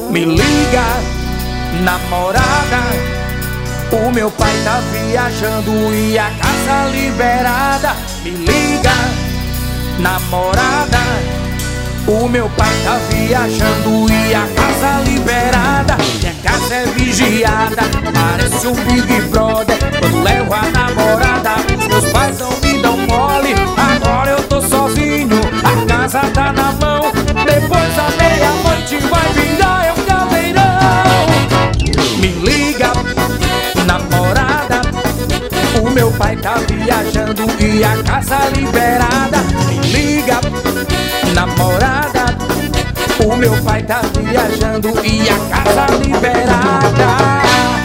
Me liga, namorada, o meu pai tá viajando e a casa liberada. Me liga, namorada, o meu pai tá viajando e a casa liberada. Minha casa é vigiada, parece um Big Brother. Quando levo a namorada, os meus pais não me dão mole. Agora eu tô sozinho, a casa tá na mão. Depois da meia-noite vai virar um caldeirão. Me liga, namorada, o meu pai tá viajando e a casa liberada. Me liga, namorada, o meu pai tá viajando e a casa liberada.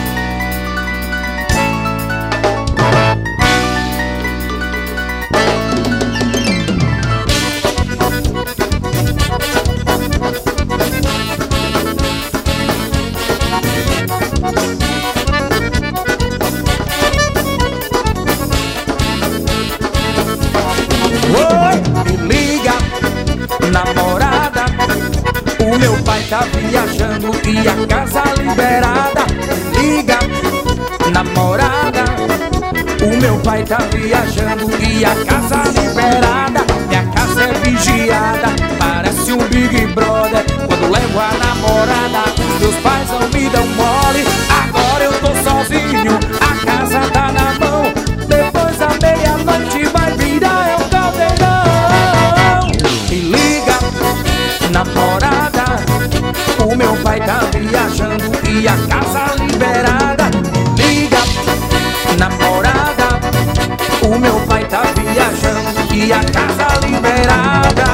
Me liga, namorada, o meu pai tá viajando e a casa liberada. Me liga, namorada, o meu pai tá viajando e a casa liberada. Minha casa é vigiada, parece um Big Brother. Quando levo a namorada, os meus pais não me dão mole. Agora eu tô sozinho, a casa tá na mão. Depois da meia-noite vai virar um caldeirão. Me liga, namorada, o meu pai tá viajando e a casa liberada. Me liga, namorada, o meu pai tá viajando e a casa liberada.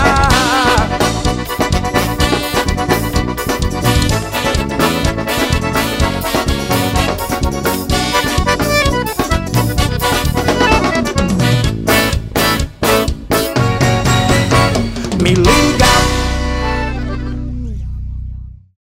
Me liga,